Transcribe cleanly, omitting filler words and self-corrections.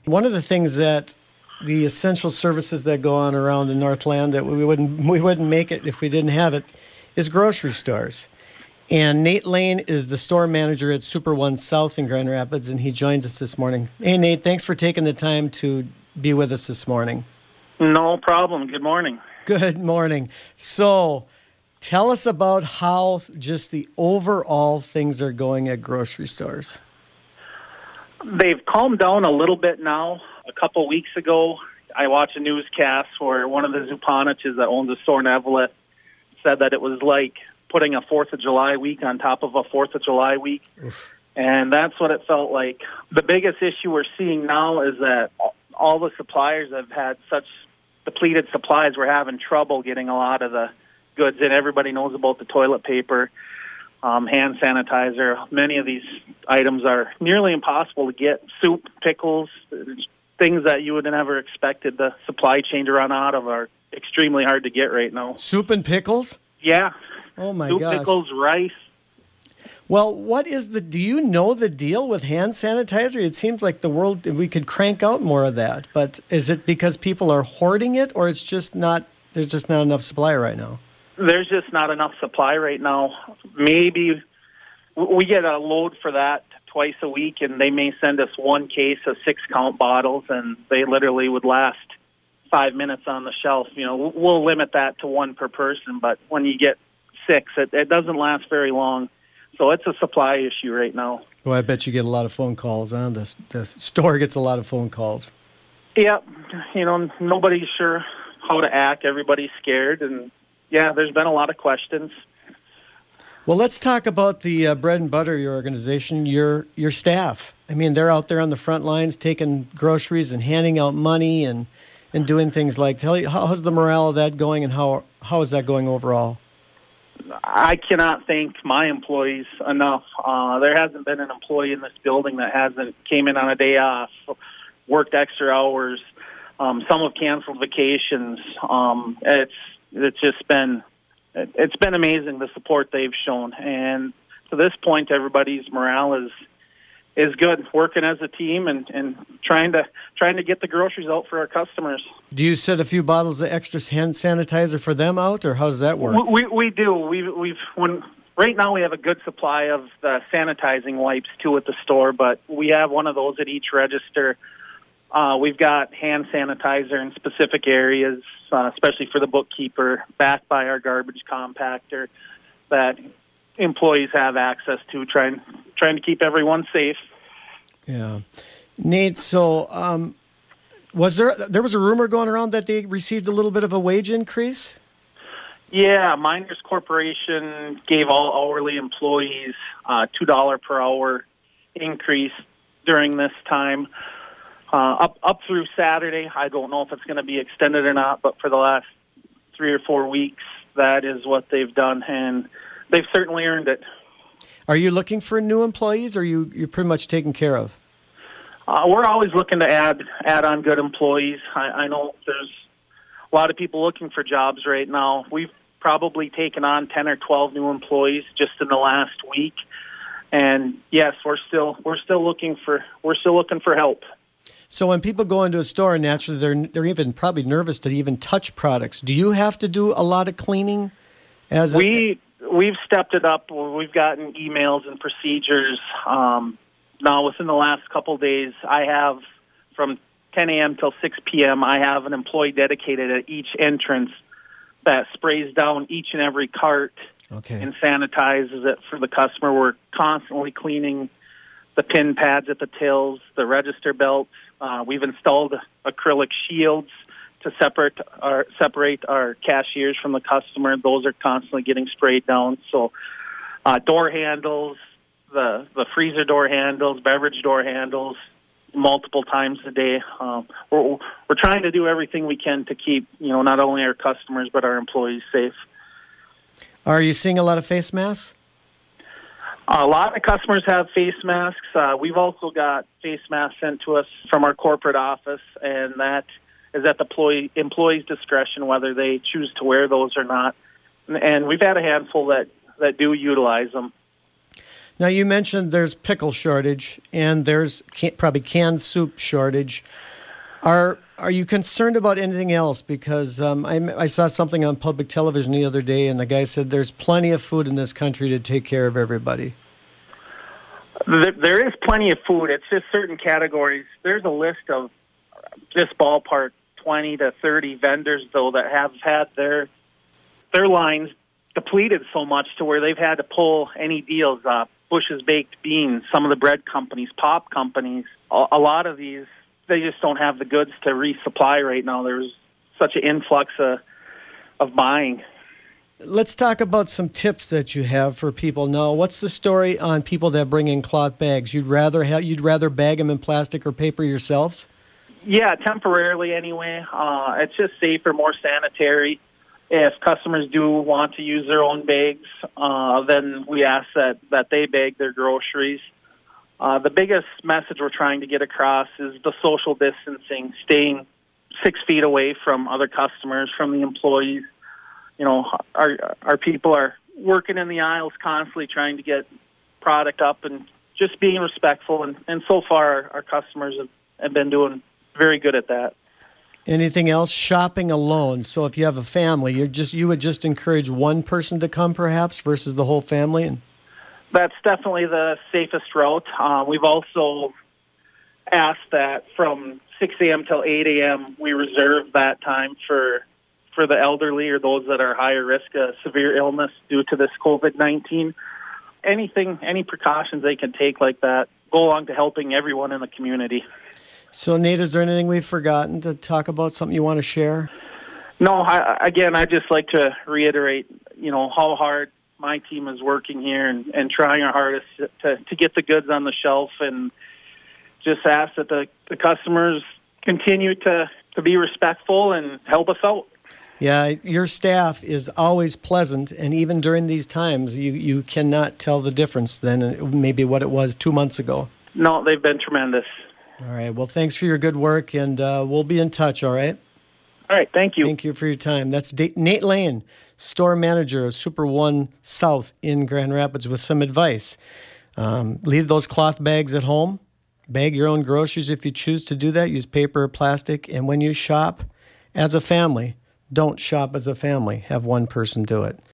One of the things that the essential services that go on around the Northland that we wouldn't make it if we didn't have it is grocery stores. And Nate Lane is the store manager at Super One South in Grand Rapids, and he joins us this morning. Hey, Nate, thanks for taking the time to be with us this morning. No problem. Good morning. Good morning. So tell us about how just the overall things are going at grocery stores. They've calmed down a little bit now. A couple weeks ago, I watched a newscast where one of the Zupaniches that owns a store in Evelett said that it was like putting a 4th of July week on top of a 4th of July week. Oof. And that's what it felt like. The biggest issue we're seeing now is that all the suppliers have had such depleted supplies. We're having trouble getting a lot of the goods in. Everybody knows about the toilet paper, hand sanitizer. Many of these items are nearly impossible to get. Soup, pickles, things that you would have never expected the supply chain to run out of are extremely hard to get right now. Soup and pickles? Yeah. Oh, my Soup, gosh. pickles, rice. Well, do you know the deal with hand sanitizer? It seems like we could crank out more of that, but is it because people are hoarding it, or there's just not enough supply right now? There's just not enough supply right now. Maybe we get a load for that twice a week, and they may send us one case of 6-count bottles, and they literally would last 5 minutes on the shelf. You know, we'll limit that to one per person, but when you get 6, it doesn't last very long. So it's a supply issue right now. Well, I bet you get a lot of phone calls on this. The store gets a lot of phone calls. Yeah, nobody's sure how to act. Everybody's scared, and yeah, there's been a lot of questions. Well, let's talk about the bread and butter of your organization, your staff. I mean, they're out there on the front lines taking groceries and handing out money and doing things like. How's the morale of that going, and how is that going overall? I cannot thank my employees enough. There hasn't been an employee in this building that hasn't came in on a day off, worked extra hours. Some have canceled vacations. It's been amazing, the support they've shown. And to this point, everybody's morale is good, working as a team and trying to get the groceries out for our customers. Do you set a few bottles of extra hand sanitizer for them out, or how does that work? We do. Right now we have a good supply of the sanitizing wipes too at the store, but we have one of those at each register. We've got hand sanitizer in specific areas, especially for the bookkeeper, backed by our garbage compactor that employees have access to, trying to keep everyone safe. Yeah. Nate, so there was a rumor going around that they received a little bit of a wage increase? Yeah, Miners Corporation gave all hourly employees $2 per hour increase during this time. Up through Saturday. I don't know if it's going to be extended or not, but for the last 3 or 4 weeks, that is what they've done, and they've certainly earned it. Are you looking for new employees, or you're pretty much taken care of? We're always looking to add on good employees. I know there's a lot of people looking for jobs right now. We've probably taken on 10 or 12 new employees just in the last week, and yes, we're still looking for help. So when people go into a store, naturally they're even probably nervous to even touch products. Do you have to do a lot of cleaning? We've stepped it up. We've gotten emails and procedures. Now, within the last couple of days, I have from 10 a.m. till 6 p.m., I have an employee dedicated at each entrance that sprays down each and every cart and sanitizes it for the customer. We're constantly cleaning the pin pads at the tills, the register belts. We've installed acrylic shields to separate our cashiers from the customer. Those are constantly getting sprayed down. So door handles, the freezer door handles, beverage door handles, multiple times a day. We're trying to do everything we can to keep not only our customers but our employees safe. Are you seeing a lot of face masks? A lot of customers have face masks. We've also got face masks sent to us from our corporate office, and that is at the employee's discretion whether they choose to wear those or not. And we've had a handful that do utilize them. Now, you mentioned there's pickle shortage and there's probably canned soup shortage. Are you concerned about anything else? Because I saw something on public television the other day, and the guy said there's plenty of food in this country to take care of everybody. There is plenty of food. It's just certain categories. There's a list of just ballpark 20 to 30 vendors, though, that have had their lines depleted so much to where they've had to pull any deals up. Bush's Baked Beans, some of the bread companies, pop companies, a lot of these, they just don't have the goods to resupply right now. There's such an influx of buying. Let's talk about some tips that you have for people now. What's the story on people that bring in cloth bags? You'd rather bag them in plastic or paper yourselves? Yeah, temporarily anyway. It's just safer, more sanitary. If customers do want to use their own bags, then we ask that they bag their groceries. The biggest message we're trying to get across is the social distancing, staying 6 feet away from other customers, from the employees. You know, our people are working in the aisles constantly trying to get product up and just being respectful. And so far, our customers have been doing very good at that. Anything else? Shopping alone. So if you have a family, you would just encourage one person to come, perhaps, versus the whole family. And that's definitely the safest route. We've also asked that from 6 a.m. till 8 a.m. we reserve that time for the elderly or those that are higher risk of severe illness due to this COVID-19. Any precautions they can take like that go along to helping everyone in the community. So, Nate, is there anything we've forgotten to talk about, something you want to share? No, I'd just like to reiterate, how hard my team is working here and trying our hardest to get the goods on the shelf, and just ask that the customers continue to be respectful and help us out. Yeah, your staff is always pleasant, and even during these times, you cannot tell the difference than maybe what it was 2 months ago. No, they've been tremendous. All right. Well, thanks for your good work, and we'll be in touch, all right? All right. Thank you. Thank you for your time. That's Nate Lane, store manager of Super One South in Grand Rapids, with some advice. Leave those cloth bags at home. Bag your own groceries if you choose to do that. Use paper or plastic. And when you shop as a family, don't shop as a family. Have one person do it.